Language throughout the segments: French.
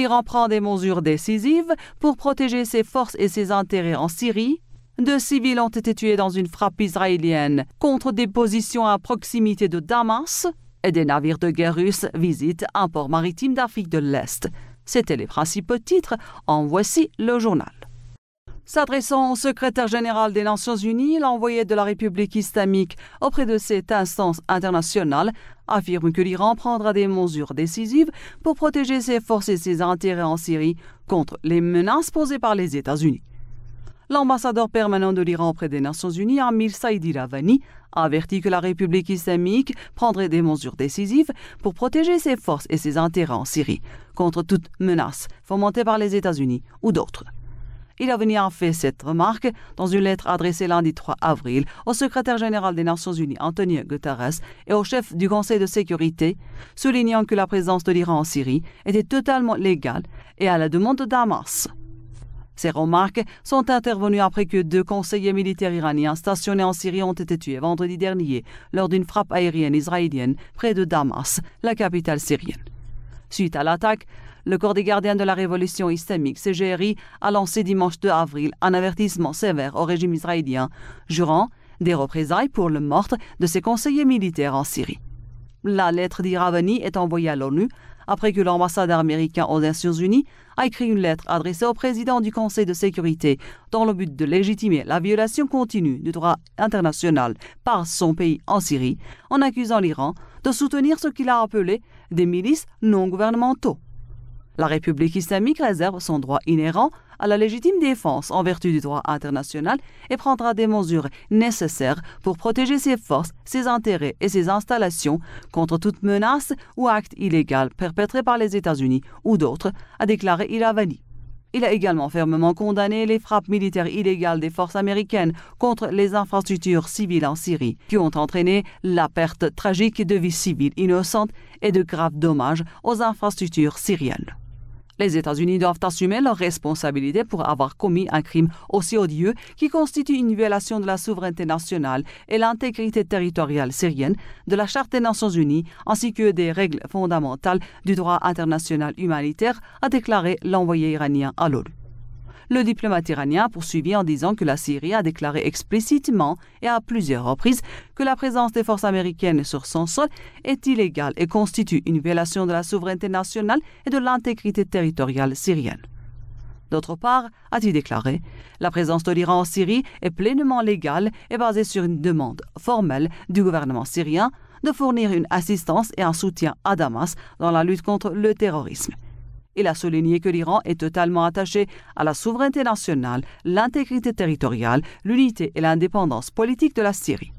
L'Iran prend des mesures décisives pour protéger ses forces et ses intérêts en Syrie. 2 civils ont été tués dans une frappe israélienne contre des positions à proximité de Damas et des navires de guerre russes visitent un port maritime d'Afrique de l'Est. C'étaient les principaux titres. En voici le journal. S'adressant au secrétaire général des Nations Unies, l'envoyé de la République islamique auprès de cette instance internationale affirme que l'Iran prendra des mesures décisives pour protéger ses forces et ses intérêts en Syrie contre les menaces posées par les États-Unis. L'ambassadeur permanent de l'Iran auprès des Nations Unies, Amir Saïdi Ravani, a averti que la République islamique prendrait des mesures décisives pour protéger ses forces et ses intérêts en Syrie contre toute menace fomentée par les États-Unis ou d'autres. Ravani a fait cette remarque dans une lettre adressée lundi 3 avril au secrétaire général des Nations Unies Antonio Guterres et au chef du Conseil de sécurité, soulignant que la présence de l'Iran en Syrie était totalement légale et à la demande de Damas. Ces remarques sont intervenues après que 2 conseillers militaires iraniens stationnés en Syrie ont été tués vendredi dernier lors d'une frappe aérienne israélienne près de Damas, la capitale syrienne. Suite à l'attaque, le Corps des gardiens de la révolution islamique, CGRI, a lancé dimanche 2 avril un avertissement sévère au régime israélien, jurant des représailles pour le meurtre de ses conseillers militaires en Syrie. La lettre d'Iravani est envoyée à l'ONU après que l'ambassadeur américain aux Nations Unies a écrit une lettre adressée au président du Conseil de sécurité dans le but de légitimer la violation continue du droit international par son pays en Syrie, en accusant l'Iran de soutenir ce qu'il a appelé des milices non gouvernementaux. La République islamique réserve son droit inhérent à la légitime défense en vertu du droit international et prendra des mesures nécessaires pour protéger ses forces, ses intérêts et ses installations contre toute menace ou acte illégal perpétré par les États-Unis ou d'autres, a déclaré Ravani. Il a également fermement condamné les frappes militaires illégales des forces américaines contre les infrastructures civiles en Syrie, qui ont entraîné la perte tragique de vies civiles innocentes et de graves dommages aux infrastructures syriennes. Les États-Unis doivent assumer leurs responsabilités pour avoir commis un crime aussi odieux qui constitue une violation de la souveraineté nationale et l'intégrité territoriale syrienne, de la Charte des Nations Unies ainsi que des règles fondamentales du droit international humanitaire, a déclaré l'envoyé iranien à l'ONU. Le diplomate iranien a poursuivi en disant que la Syrie a déclaré explicitement et à plusieurs reprises que la présence des forces américaines sur son sol est illégale et constitue une violation de la souveraineté nationale et de l'intégrité territoriale syrienne. D'autre part, a-t-il déclaré, la présence de l'Iran en Syrie est pleinement légale et basée sur une demande formelle du gouvernement syrien de fournir une assistance et un soutien à Damas dans la lutte contre le terrorisme. Il a souligné que l'Iran est totalement attaché à la souveraineté nationale, l'intégrité territoriale, l'unité et l'indépendance politique de la Syrie.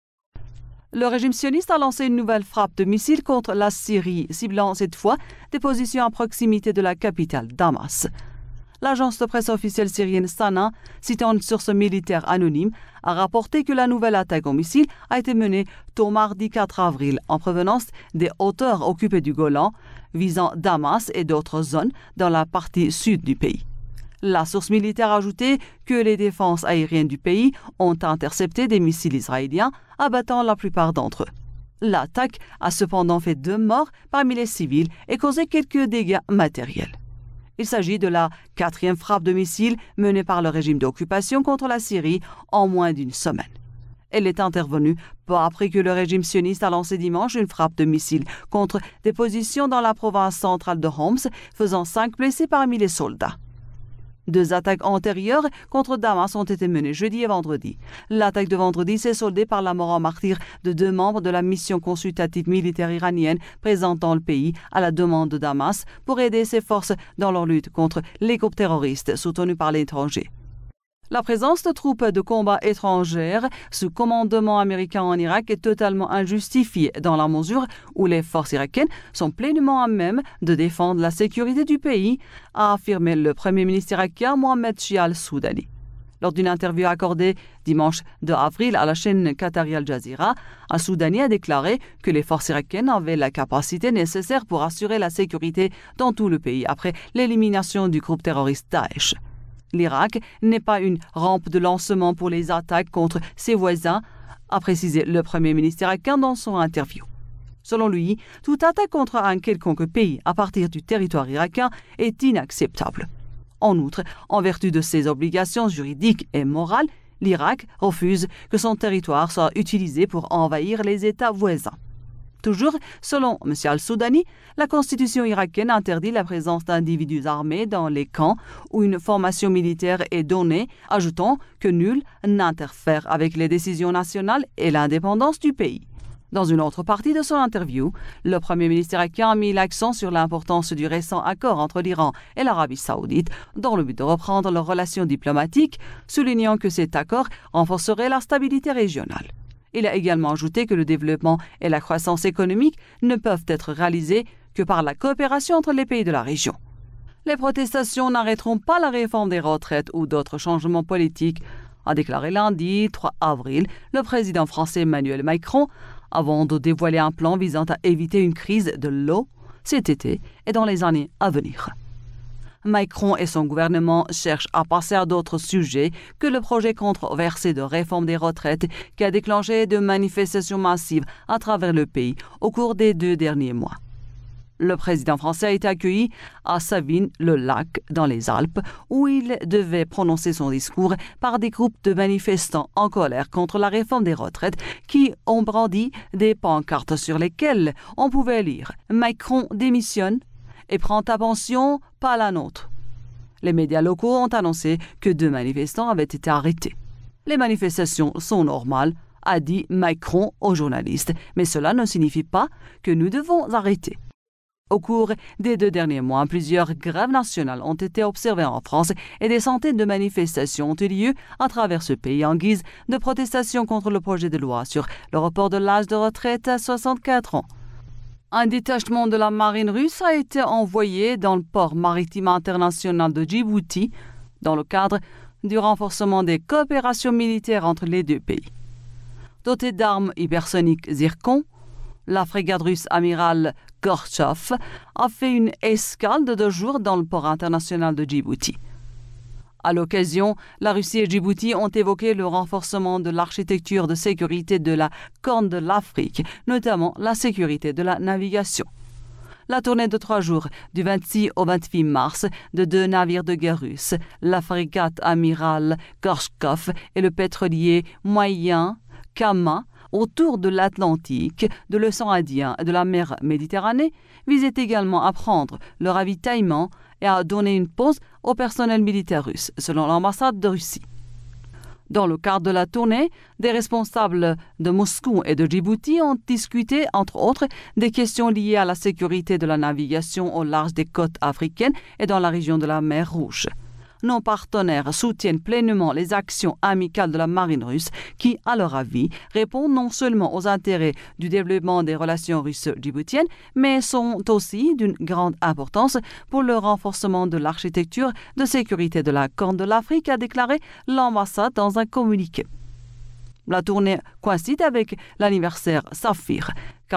Le régime sioniste a lancé une nouvelle frappe de missiles contre la Syrie, ciblant cette fois des positions à proximité de la capitale, Damas. L'agence de presse officielle syrienne Sana, citant une source militaire anonyme, a rapporté que la nouvelle attaque au missile a été menée tôt mardi 4 avril en provenance des hauteurs occupées du Golan, visant Damas et d'autres zones dans la partie sud du pays. La source militaire a ajouté que les défenses aériennes du pays ont intercepté des missiles israéliens, abattant la plupart d'entre eux. L'attaque a cependant fait 2 morts parmi les civils et causé quelques dégâts matériels. Il s'agit de la 4e frappe de missiles menée par le régime d'occupation contre la Syrie en moins d'une semaine. Elle est intervenue peu après que le régime sioniste a lancé dimanche une frappe de missiles contre des positions dans la province centrale de Homs, faisant 5 blessés parmi les soldats. 2 attaques antérieures contre Damas ont été menées jeudi et vendredi. L'attaque de vendredi s'est soldée par la mort en martyr de 2 membres de la mission consultative militaire iranienne présente dans le pays à la demande de Damas pour aider ses forces dans leur lutte contre les groupes terroristes soutenus par l'étranger. La présence de troupes de combat étrangères sous commandement américain en Irak est totalement injustifiée dans la mesure où les forces irakiennes sont pleinement à même de défendre la sécurité du pays, a affirmé le Premier ministre irakien Mohamed Shia al-Soudani. Lors d'une interview accordée dimanche 2 avril à la chaîne qatari Al Jazeera, al-Soudani a déclaré que les forces irakiennes avaient la capacité nécessaire pour assurer la sécurité dans tout le pays après l'élimination du groupe terroriste Daesh. L'Irak n'est pas une rampe de lancement pour les attaques contre ses voisins, a précisé le Premier ministre irakien dans son interview. Selon lui, toute attaque contre un quelconque pays à partir du territoire irakien est inacceptable. En outre, en vertu de ses obligations juridiques et morales, l'Irak refuse que son territoire soit utilisé pour envahir les États voisins. Toujours selon M. Al-Soudani, la constitution irakienne interdit la présence d'individus armés dans les camps où une formation militaire est donnée, ajoutant que nul n'interfère avec les décisions nationales et l'indépendance du pays. Dans une autre partie de son interview, le Premier ministre irakien a mis l'accent sur l'importance du récent accord entre l'Iran et l'Arabie saoudite dans le but de reprendre leurs relations diplomatiques, soulignant que cet accord renforcerait la stabilité régionale. Il a également ajouté que le développement et la croissance économique ne peuvent être réalisés que par la coopération entre les pays de la région. Les protestations n'arrêteront pas la réforme des retraites ou d'autres changements politiques, a déclaré lundi 3 avril le président français Emmanuel Macron, avant de dévoiler un plan visant à éviter une crise de l'eau cet été et dans les années à venir. Macron et son gouvernement cherchent à passer à d'autres sujets que le projet controversé de réforme des retraites qui a déclenché de manifestations massives à travers le pays au cours des 2 derniers mois. Le président français a été accueilli à Savines-le-Lac, dans les Alpes, où il devait prononcer son discours par des groupes de manifestants en colère contre la réforme des retraites qui ont brandi des pancartes sur lesquelles on pouvait lire « Macron démissionne et prend ta pension, pas la nôtre ». Les médias locaux ont annoncé que 2 manifestants avaient été arrêtés. Les manifestations sont normales, a dit Macron aux journalistes, mais cela ne signifie pas que nous devons arrêter. Au cours des 2 derniers mois, plusieurs grèves nationales ont été observées en France et des centaines de manifestations ont eu lieu à travers ce pays en guise de protestation contre le projet de loi sur le report de l'âge de retraite à 64 ans. Un détachement de la marine russe a été envoyé dans le port maritime international de Djibouti dans le cadre du renforcement des coopérations militaires entre les 2 pays. Doté d'armes hypersoniques Zircon, la frégate russe amiral Gortchov a fait une escale de 2 jours dans le port international de Djibouti. À l'occasion, la Russie et Djibouti ont évoqué le renforcement de l'architecture de sécurité de la Corne de l'Afrique, notamment la sécurité de la navigation. La tournée de 3 jours, du 26 au 28 mars, de 2 navires de guerre russes, la frégate amiral Gorchkov et le pétrolier moyen Kama, autour de l'Atlantique, de l'océan Indien et de la mer Méditerranée, visait également à prendre le ravitaillement et à donner une pause au personnel militaire russe, selon l'ambassade de Russie. Dans le cadre de la tournée, des responsables de Moscou et de Djibouti ont discuté, entre autres, des questions liées à la sécurité de la navigation au large des côtes africaines et dans la région de la mer Rouge. Nos partenaires soutiennent pleinement les actions amicales de la marine russe qui, à leur avis, répondent non seulement aux intérêts du développement des relations russo-djiboutiennes, mais sont aussi d'une grande importance pour le renforcement de l'architecture de sécurité de la Corne de l'Afrique, a déclaré l'ambassade dans un communiqué. La tournée coïncide avec l'anniversaire Saphir,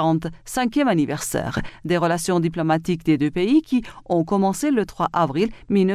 45e anniversaire des relations diplomatiques des 2 pays qui ont commencé le 3 avril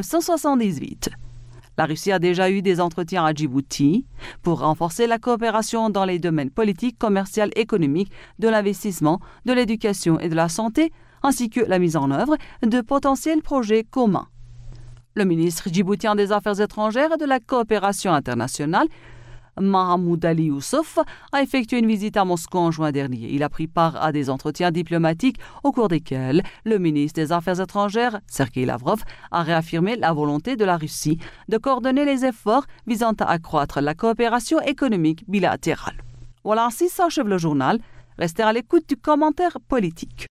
1978. La Russie a déjà eu des entretiens à Djibouti pour renforcer la coopération dans les domaines politiques, commerciaux, économiques, de l'investissement, de l'éducation et de la santé, ainsi que la mise en œuvre de potentiels projets communs. Le ministre djiboutien des Affaires étrangères et de la coopération internationale, Mahmoud Ali Youssouf, a effectué une visite à Moscou en juin dernier. Il a pris part à des entretiens diplomatiques au cours desquels le ministre des Affaires étrangères, Sergei Lavrov, a réaffirmé la volonté de la Russie de coordonner les efforts visant à accroître la coopération économique bilatérale. Voilà, ainsi s'achève le journal. Restez à l'écoute du commentaire politique.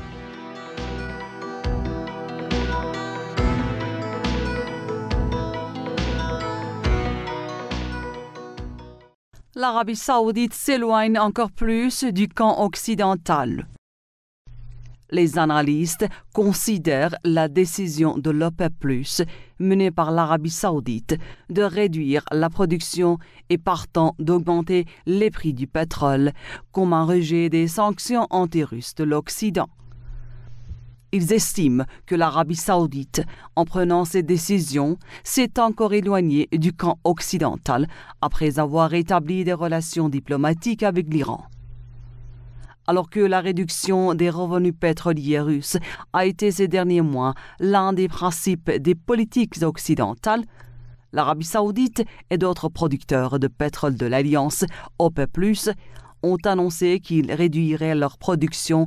L'Arabie saoudite s'éloigne encore plus du camp occidental. Les analystes considèrent la décision de l'OPEP+, menée par l'Arabie saoudite, de réduire la production et partant d'augmenter les prix du pétrole comme un rejet des sanctions anti-russes de l'Occident. Ils estiment que l'Arabie saoudite, en prenant ces décisions, s'est encore éloignée du camp occidental après avoir établi des relations diplomatiques avec l'Iran. Alors que la réduction des revenus pétroliers russes a été ces derniers mois l'un des principes des politiques occidentales, l'Arabie saoudite et d'autres producteurs de pétrole de l'Alliance OPEP+, ont annoncé qu'ils réduiraient leur production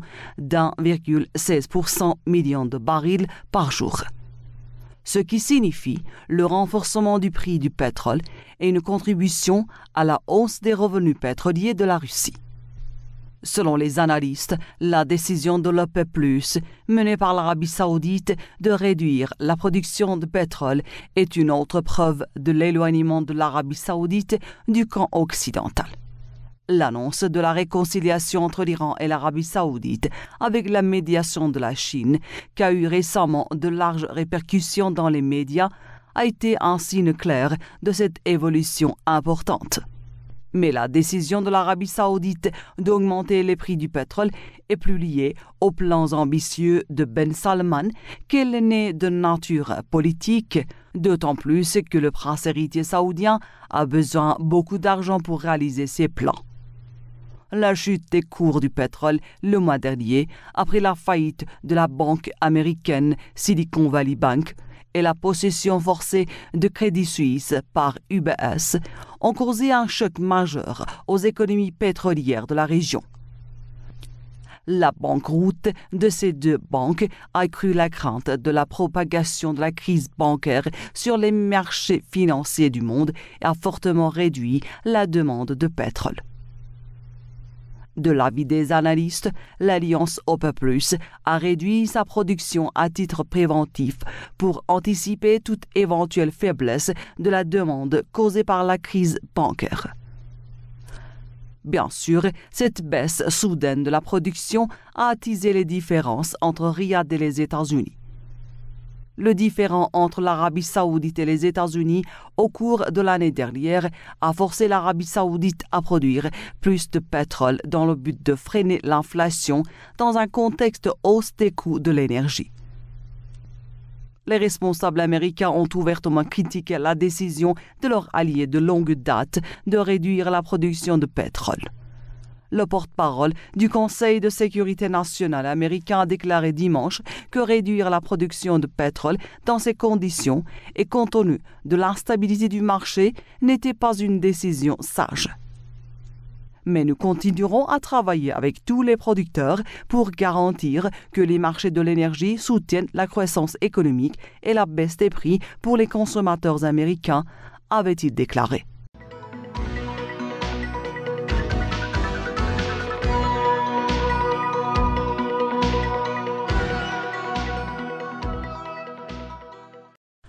d'1,16 million de barils par jour. Ce qui signifie le renforcement du prix du pétrole et une contribution à la hausse des revenus pétroliers de la Russie. Selon les analystes, la décision de l'OPEP+, menée par l'Arabie saoudite de réduire la production de pétrole est une autre preuve de l'éloignement de l'Arabie saoudite du camp occidental. L'annonce de la réconciliation entre l'Iran et l'Arabie saoudite avec la médiation de la Chine, qui a eu récemment de larges répercussions dans les médias, a été un signe clair de cette évolution importante. Mais la décision de l'Arabie saoudite d'augmenter les prix du pétrole est plus liée aux plans ambitieux de Ben Salman qu'elle n'est de nature politique, d'autant plus que le prince héritier saoudien a besoin beaucoup d'argent pour réaliser ses plans. La chute des cours du pétrole le mois dernier, après la faillite de la banque américaine Silicon Valley Bank et la possession forcée de Crédit Suisse par UBS, ont causé un choc majeur aux économies pétrolières de la région. La banqueroute de ces deux banques a accru la crainte de la propagation de la crise bancaire sur les marchés financiers du monde et a fortement réduit la demande de pétrole. De l'avis des analystes, l'Alliance OPEP+ a réduit sa production à titre préventif pour anticiper toute éventuelle faiblesse de la demande causée par la crise bancaire. Bien sûr, cette baisse soudaine de la production a attisé les différences entre Riyad et les États-Unis. Le différend entre l'Arabie saoudite et les États-Unis au cours de l'année dernière a forcé l'Arabie saoudite à produire plus de pétrole dans le but de freiner l'inflation dans un contexte de hausse des coûts de l'énergie. Les responsables américains ont ouvertement critiqué la décision de leur allié de longue date de réduire la production de pétrole. Le porte-parole du Conseil de sécurité nationale américain a déclaré dimanche que réduire la production de pétrole dans ces conditions et compte tenu de l'instabilité du marché n'était pas une décision sage. Mais nous continuerons à travailler avec tous les producteurs pour garantir que les marchés de l'énergie soutiennent la croissance économique et la baisse des prix pour les consommateurs américains, avait-il déclaré.